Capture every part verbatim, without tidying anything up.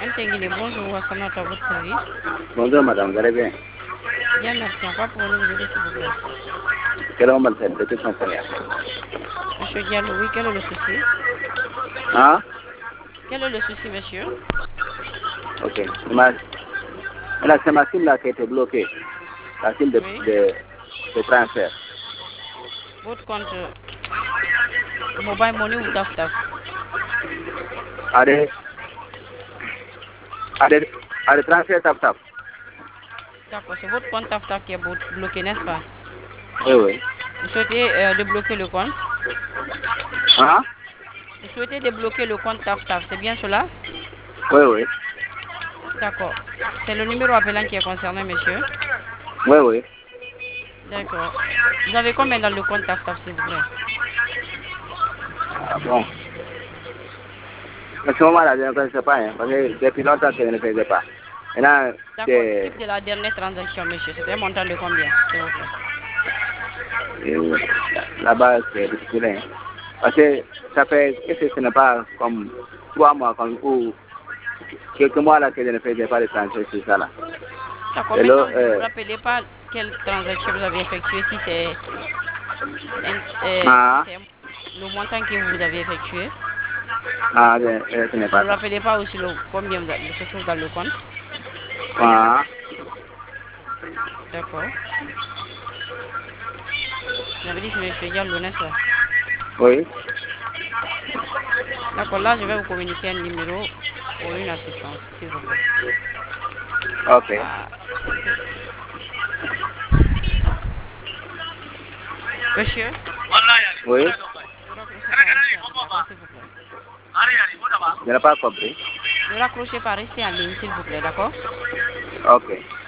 Tenguine, bonjour, Wassanata, à votre service. Bonjour madame, vous allez bien? Bien, merci. En quoi pouvons-nous vous aider, s'il vous plaît? Quel est mon matin de toute son salaire? Monsieur Diallo, oui, quel est le souci? Hein? Quel est le souci, monsieur? Ok. Ma... Là, c'est ma SIM là qui a été bloquée. La SIM de, Oui. de, de transfert. Votre compte euh, Mobile Money ou Taf Taf? Allez, allez, allez, transfert tap tap. D'accord, c'est votre compte Taf Taf qui est blo- bloqué, n'est-ce pas? Oui, oui. Vous souhaitez euh, débloquer le compte? Hein? Vous souhaitez débloquer le compte Taf Taf, c'est bien cela? Oui, oui. D'accord. C'est le numéro appelant qui est concerné, monsieur. Oui, oui. D'accord. Vous avez combien dans le compte Taf Taf, s'il vous plaît? Ah, bon. À ce moment-là, je ne connaissais pas, hein, parce que depuis longtemps que je ne faisais pas. Maintenant, D'accord. Le c'est... chiffre de la dernière transaction, monsieur, c'était un montant de combien, s'il vous plaît? euh, Là-bas, c'est difficile, hein. Parce que ça fait que ce n'est pas comme trois mois comme, ou quelques mois là que je ne faisais pas de transfert sur ça là. D'accord. Et là, Maintenant, vous ne vous euh, rappelez pas quelle transaction vous avez effectuée, si c'est un- euh, si ah, c'est le montant que vous avez effectué. ah, je- euh, ce n'est Vous ne pas vous ça. rappelez pas aussi le, combien vous a- se trouve dans le compte. Ah, D'accord. Vous avez dit que monsieur Diallo, n'est-ce pas? oui, D'accord. Là, je vais vous communiquer un numéro pour une assistance, s'il vous plaît. ok, Ah, ok. Monsieur, oui, ne raccrochez pas, restez en ligne, d'accord, s'il vous plaît. je n'ai pas compris. Ne raccrochez pas, restez en ligne, s'il vous plaît, d'accord? Ok,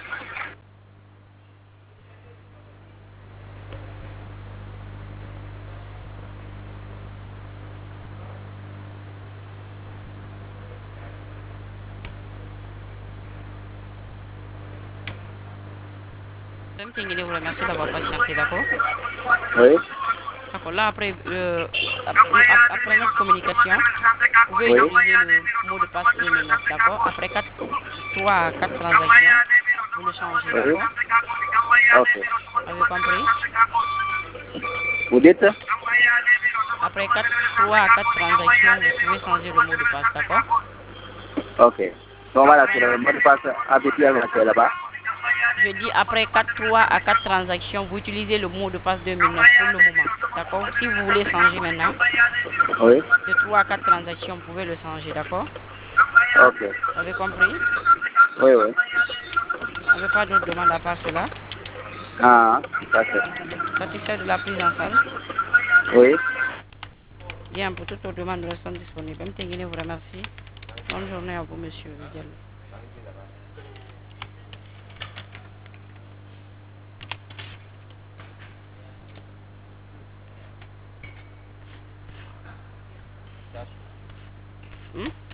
Madame Tenguine vous remercie d'avoir patienté, d'accord? oui, D'accord. Là, après, euh, ap- ap- après notre communication, vous pouvez oui, utiliser le mot de passe deux mille neuf, d'accord? Après quatre, trois à quatre transactions, vous le changez, oui, d'accord? ok. Vous avez compris? Vous dites? Après quatre, trois à quatre transactions, vous pouvez changer le mot de passe, d'accord? Ok. Donc voilà, c'est Voilà. le mot de passe habituel qui est là-bas. Je dis après quatre, trois à quatre transactions, vous utilisez le mot de passe deux mille neuf pour le moment, d'accord? Si vous voulez changer maintenant, Oui, de trois à quatre transactions, vous pouvez le changer, d'accord? ok. Vous avez compris? Oui, oui. Vous n'avez pas d'autres demandes à part cela? Ah, parfait. Satisfait de la prise en charge? Oui, Bien, pour toutes vos demandes, nous restons disponibles. M. Tenguine vous remercie. Bonne journée à vous, monsieur Diallo. Hmm?